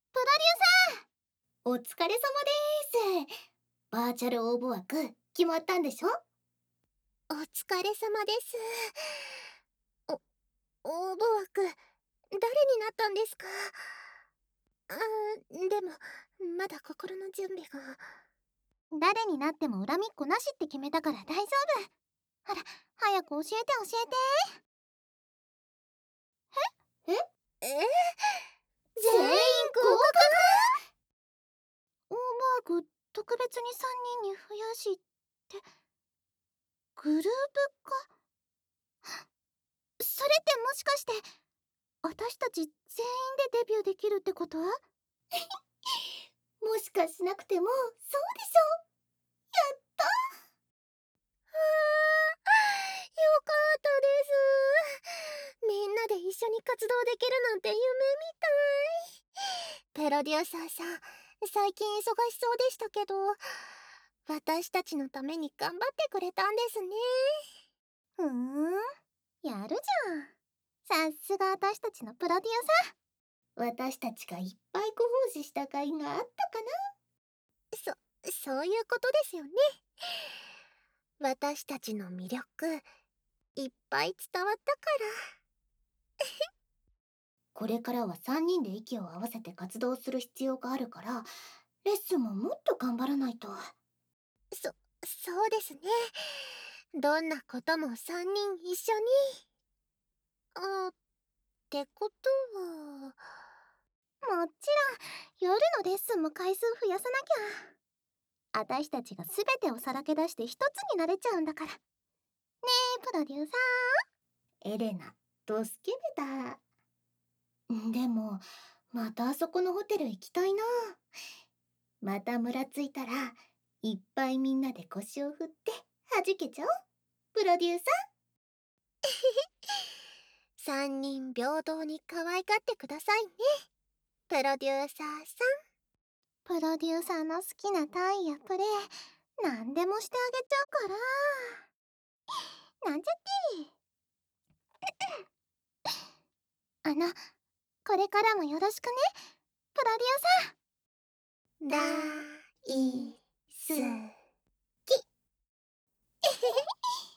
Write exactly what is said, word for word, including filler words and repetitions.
プロデューサー、お疲れ様です。バーチャル応募枠決まったんでしょ？ お疲れ様です。お、応募枠、誰になったんですか？あー、でも、まだ心の準備が。 誰になっても恨みっこなしって決めたから大丈夫。ほら、早く教えて教えて。え？え？ えー、 全員全員合合格？ 格？応募枠特別にさんにんに増やして、グループ化？それってもしかして、私たち全員でデビューできるってこと？もしかしなくても、そうでしょ？やった！ あー、よかったです。みんなで一緒に活動できるなんて夢みたい。プロデューサーさん、最近忙しそうでしたけど、私たちのために頑張ってくれたんですね。 ふーん、やるじゃん。さすが私たちのプロデューサー。私たちがいっぱいご奉仕した甲斐があったかそ、そういうことですよね。私たちの魅力、いっぱい伝わったから。 これからはさんにんで息を合わせて活動する必要があるから、レッスンももっと頑張らないと。 そ、そうですね。どんなこともさんにん一緒に。あ、ってことは。 もちろん、夜のレッスンも回数増やさなきゃ。私たちが全てをさらけ出して一つになれちゃうんだから。ねえ、プロデューサー。エレナ、ドスケベだ。でも、またあそこのホテル行きたいな。またムラついたら、いっぱいみんなで腰を振って弾けちゃおう。プロデューサさんにん平等に可愛がってくださいね。プロデューサーさん。 ー。プロデューサーの好きな単位やプレイ、なんでもしてあげちゃうから。なんちゃってあの、これからもよろしくね、プロデューサー。 だいすき。